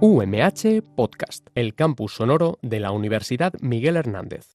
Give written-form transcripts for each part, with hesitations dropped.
UMH Podcast, el campus sonoro de la Universidad Miguel Hernández.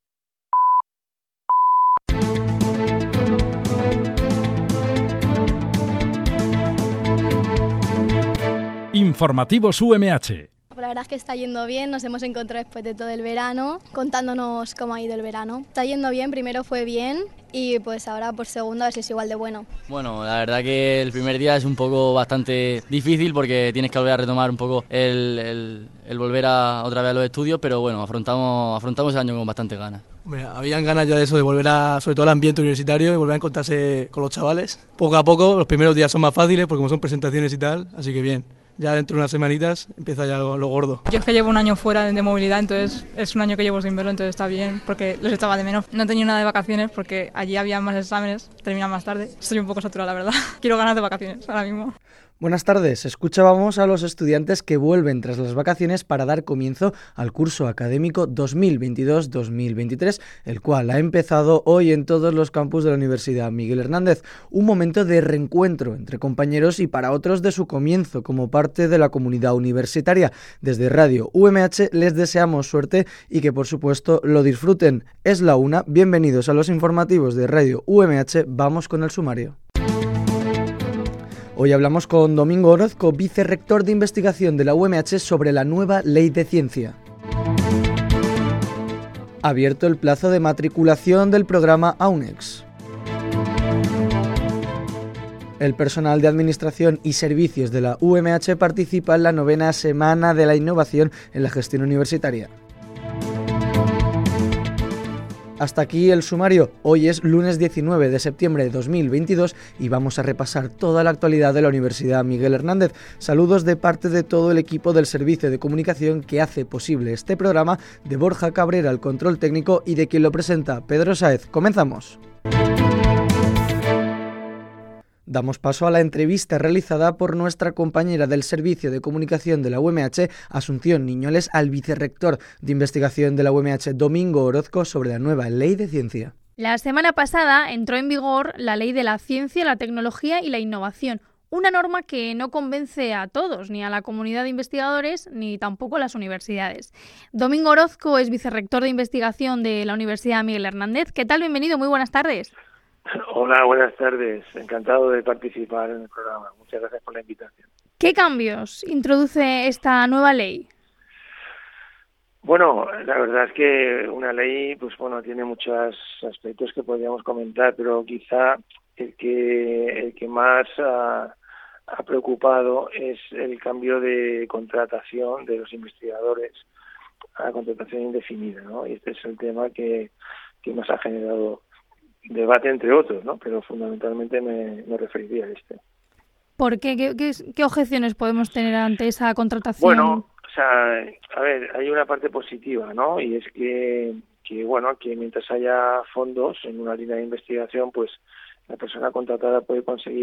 Informativos UMH. La verdad es que está yendo bien, nos hemos encontrado después de todo el verano, contándonos cómo ha ido el verano. Está yendo bien, primero fue bien y pues ahora por segundo a ver si es igual de bueno. Bueno, la verdad que el primer día es un poco bastante difícil porque tienes que volver a retomar un poco el volver otra vez a los estudios, pero bueno, afrontamos el año con bastante ganas. Hombre, habían ganas ya de eso, de volver sobre todo al ambiente universitario y volver a encontrarse con los chavales. Poco a poco, los primeros días son más fáciles porque como son presentaciones y tal, así que bien. Ya dentro de unas semanitas empieza ya lo gordo. Yo es que llevo un año fuera de movilidad, entonces es un año que llevo sin verlo, entonces está bien, porque los echaba de menos. No he tenido nada de vacaciones porque allí había más exámenes, terminan más tarde. Estoy un poco saturada, la verdad. Quiero ganas de vacaciones ahora mismo. Buenas tardes, escuchábamos a los estudiantes que vuelven tras las vacaciones para dar comienzo al curso académico 2022-2023, el cual ha empezado hoy en todos los campus de la Universidad Miguel Hernández. Un momento de reencuentro entre compañeros y para otros de su comienzo como parte de la comunidad universitaria. Desde Radio UMH les deseamos suerte y que por supuesto lo disfruten. Es la una, bienvenidos a los informativos de Radio UMH, vamos con el sumario. Hoy hablamos con Domingo Orozco, vicerrector de investigación de la UMH, sobre la nueva Ley de Ciencia. Abierto el plazo de matriculación del programa AUNEX. El personal de Administración y Servicios de la UMH participa en la 9ª Semana de la Innovación en la Gestión Universitaria. Hasta aquí el sumario. Hoy es lunes 19 de septiembre de 2022 y vamos a repasar toda la actualidad de la Universidad Miguel Hernández. Saludos de parte de todo el equipo del Servicio de Comunicación que hace posible este programa, de Borja Cabrera, el control técnico, y de quien lo presenta, Pedro Sáez. Comenzamos. Damos paso a la entrevista realizada por nuestra compañera del Servicio de Comunicación de la UMH, Asunción Niñoles, al vicerrector de investigación de la UMH, Domingo Orozco, sobre la nueva Ley de Ciencia. La semana pasada entró en vigor la Ley de la Ciencia, la Tecnología y la Innovación, una norma que no convence a todos, ni a la comunidad de investigadores, ni tampoco a las universidades. Domingo Orozco es vicerrector de investigación de la Universidad Miguel Hernández. ¿Qué tal? Bienvenido, muy buenas tardes. Hola, buenas tardes. Encantado de participar en el programa. Muchas gracias por la invitación. ¿Qué cambios introduce esta nueva ley? Bueno, la verdad es que una ley, pues bueno, tiene muchos aspectos que podríamos comentar, pero quizá el que más ha preocupado es el cambio de contratación de los investigadores a contratación indefinida, ¿no? Y este es el tema que nos ha generado debate, entre otros, ¿no? Pero fundamentalmente me referiría a este. ¿Por qué? ¿Qué objeciones podemos tener ante esa contratación? Bueno, o sea, a ver, hay una parte positiva, ¿no? Y es que mientras haya fondos en una línea de investigación, pues la persona contratada puede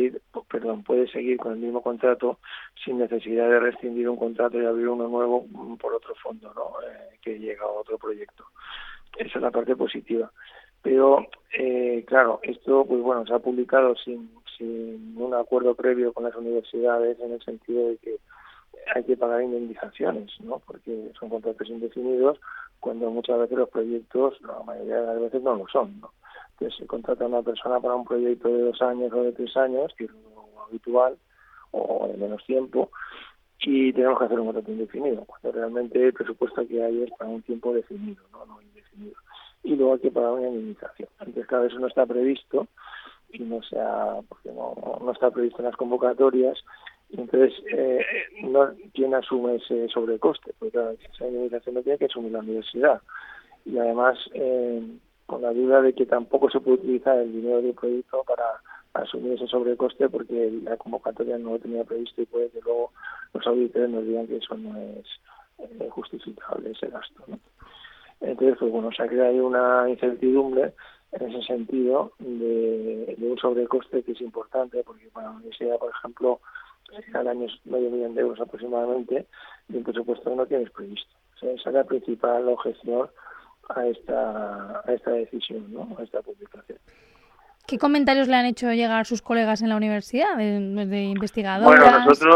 seguir con el mismo contrato sin necesidad de rescindir un contrato y abrir uno nuevo por otro fondo, ¿no? Que llega a otro proyecto. Esa es la parte positiva. Pero, claro, esto pues bueno, se ha publicado sin un acuerdo previo con las universidades, en el sentido de que hay que pagar indemnizaciones, ¿no? Porque son contratos indefinidos, cuando muchas veces los proyectos, la mayoría de las veces no lo son, ¿no? Entonces se contrata a una persona para un proyecto de 2 años o de 3 años, que es lo habitual, o de menos tiempo, y tenemos que hacer un contrato indefinido, cuando realmente el presupuesto que hay es para un tiempo definido, no indefinido. Y luego hay que pagar una indemnización. Entonces, claro, eso no está previsto y porque no está previsto en las convocatorias. Y entonces, ¿quién asume ese sobrecoste? Porque claro, esa indemnización lo tiene que asumir la universidad. Y además, con la duda de que tampoco se puede utilizar el dinero del proyecto para asumir ese sobrecoste, porque la convocatoria no lo tenía previsto y puede que luego los auditores nos digan que eso no es justificable, ese gasto, ¿no? Entonces, pues bueno, se ha creado ahí una incertidumbre en ese sentido de un sobrecoste que es importante, porque para la universidad, por ejemplo, al año es $500,000 de euros aproximadamente, y el presupuesto no tienes previsto. O sea, esa es la principal objeción a esta decisión, ¿no? A esta publicación. ¿Qué comentarios le han hecho llegar sus colegas en la universidad, de investigadores? Bueno, nosotros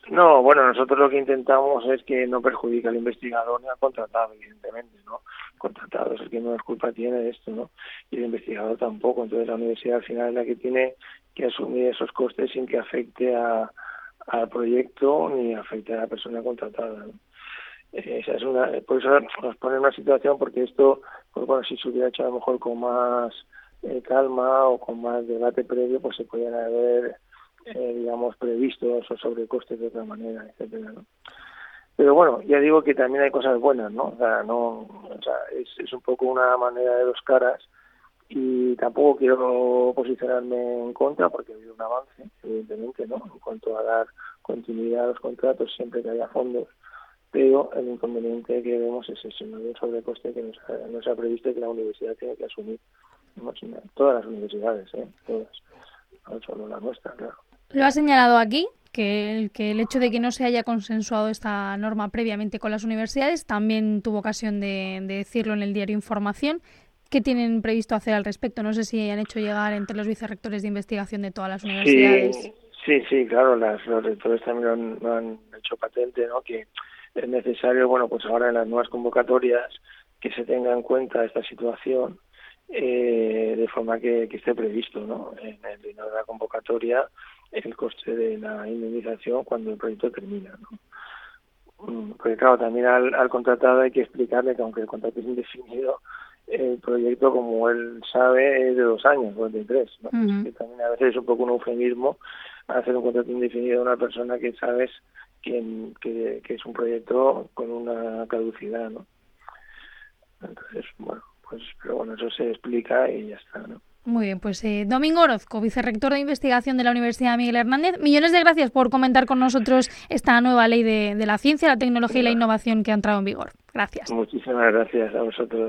No, bueno, nosotros lo que intentamos es que no perjudique al investigador ni al contratado, evidentemente, ¿no? El contratado es el que menos culpa tiene de esto, ¿no? Y el investigador tampoco. Entonces la universidad al final es la que tiene que asumir esos costes sin que afecte al proyecto ni afecte a la persona contratada, ¿no? Esa es por eso nos pone en una situación, porque esto, pues bueno, si se hubiera hecho a lo mejor con más calma o con más debate previo, pues se podían haber digamos, previstos o sobrecostes de otra manera, etcétera, ¿no? Pero bueno, ya digo que también hay cosas buenas, ¿no? O sea, es un poco una manera de dos caras, y tampoco quiero posicionarme en contra, porque ha habido un avance, evidentemente, ¿no? En cuanto a dar continuidad a los contratos siempre que haya fondos, pero el inconveniente que vemos es ese, ¿no? El sobrecoste que nos ha previsto y que la universidad tiene que asumir, ¿no? Todas las universidades, todas, no solo la nuestra, claro. Lo ha señalado aquí, que el hecho de que no se haya consensuado esta norma previamente con las universidades también tuvo ocasión de decirlo en el diario Información. ¿Qué tienen previsto hacer al respecto? No sé si han hecho llegar entre los vicerrectores de investigación de todas las universidades. Sí, claro, los rectores también lo han hecho patente, ¿no? Que es necesario, bueno, pues ahora en las nuevas convocatorias que se tenga en cuenta esta situación, de forma que esté previsto, ¿no? En el dinero de la convocatoria el coste de la indemnización cuando el proyecto termina, ¿no? Porque claro, también al contratado hay que explicarle que aunque el contrato es indefinido, el proyecto, como él sabe, es de 2 años o de 3, ¿no? Que también a veces es un poco un eufemismo hacer un contrato indefinido a una persona que sabes que es un proyecto con una caducidad, ¿no? Entonces, bueno, pues, pero bueno, eso se explica y ya está, ¿no? Muy bien, pues Domingo Orozco, vicerrector de investigación de la Universidad Miguel Hernández, millones de gracias por comentar con nosotros esta nueva ley de la ciencia, la tecnología y la innovación que ha entrado en vigor. Gracias. Muchísimas gracias a vosotros.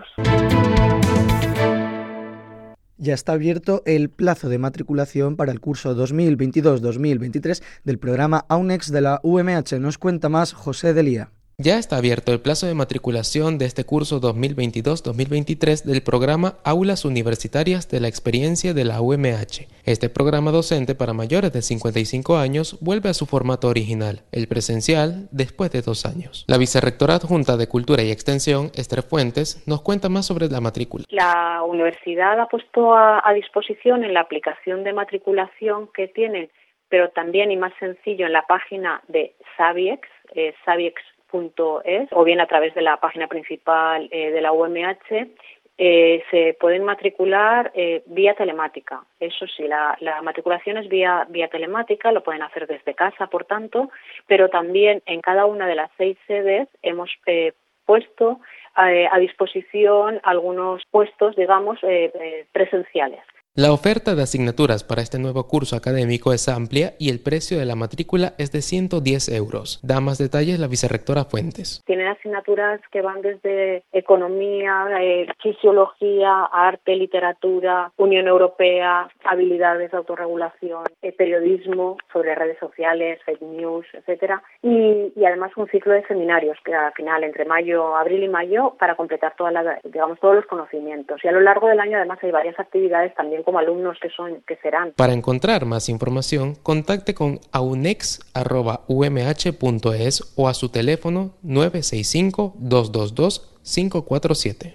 Ya está abierto el plazo de matriculación para el curso 2022-2023 del programa AUNEX de la UMH. Nos cuenta más José Delía. Ya está abierto el plazo de matriculación de este curso 2022-2023 del programa Aulas Universitarias de la Experiencia de la UMH. Este programa docente para mayores de 55 años vuelve a su formato original, el presencial, después de 2 años. La vicerrectora adjunta de Cultura y Extensión, Esther Fuentes, nos cuenta más sobre la matrícula. La universidad ha puesto a disposición en la aplicación de matriculación que tienen, pero también y más sencillo en la página de Sabiex, Sabiex.es, o bien a través de la página principal de la UMH, se pueden matricular vía telemática. Eso sí, la matriculación es vía telemática, lo pueden hacer desde casa, por tanto, pero también en cada una de las 6 sedes hemos puesto a disposición algunos puestos, digamos, presenciales. La oferta de asignaturas para este nuevo curso académico es amplia y el precio de la matrícula es de 110 euros. Da más detalles la vicerrectora Fuentes. Tienen asignaturas que van desde economía, fisiología, arte, literatura, Unión Europea, habilidades de autorregulación, periodismo sobre redes sociales, fake news, etcétera, y además un ciclo de seminarios que al final entre abril y mayo para completar todos los conocimientos. Y a lo largo del año además hay varias actividades también como alumnos que serán. Para encontrar más información, contacte con aunex@umh.es o a su teléfono 965-222-547.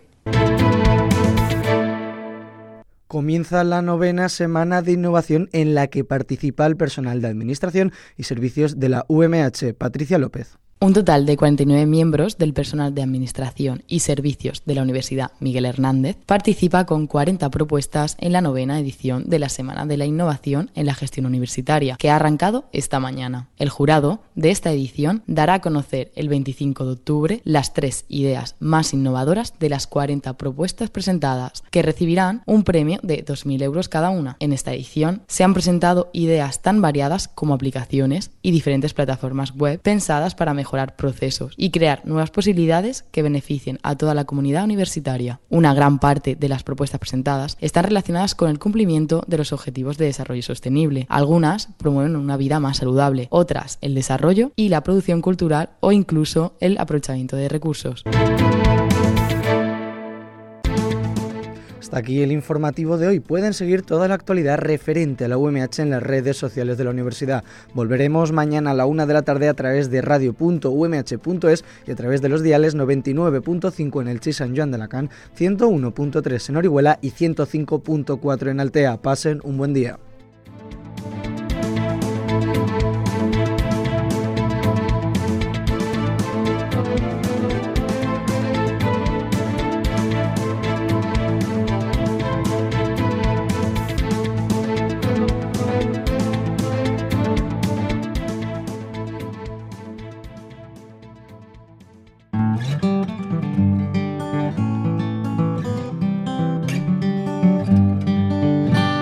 Comienza la 9ª semana de innovación en la que participa el personal de Administración y Servicios de la UMH. Patricia López. Un total de 49 miembros del personal de Administración y Servicios de la Universidad Miguel Hernández participa con 40 propuestas en la 9ª edición de la Semana de la Innovación en la Gestión Universitaria, que ha arrancado esta mañana. El jurado de esta edición dará a conocer el 25 de octubre las 3 ideas más innovadoras de las 40 propuestas presentadas, que recibirán un premio de 2.000 euros cada una. En esta edición se han presentado ideas tan variadas como aplicaciones y diferentes plataformas web pensadas para mejorar procesos y crear nuevas posibilidades que beneficien a toda la comunidad universitaria. Una gran parte de las propuestas presentadas están relacionadas con el cumplimiento de los Objetivos de Desarrollo Sostenible. Algunas promueven una vida más saludable, otras el desarrollo y la producción cultural o incluso el aprovechamiento de recursos. Hasta aquí el informativo de hoy. Pueden seguir toda la actualidad referente a la UMH en las redes sociales de la universidad. Volveremos mañana a la 1 de la tarde a través de radio.umh.es y a través de los diales 99.5 en Elche y Sant Joan de Alacant, 101.3 en Orihuela y 105.4 en Altea. Pasen un buen día.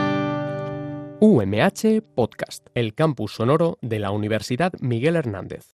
UMH Podcast, el campus sonoro de la Universidad Miguel Hernández.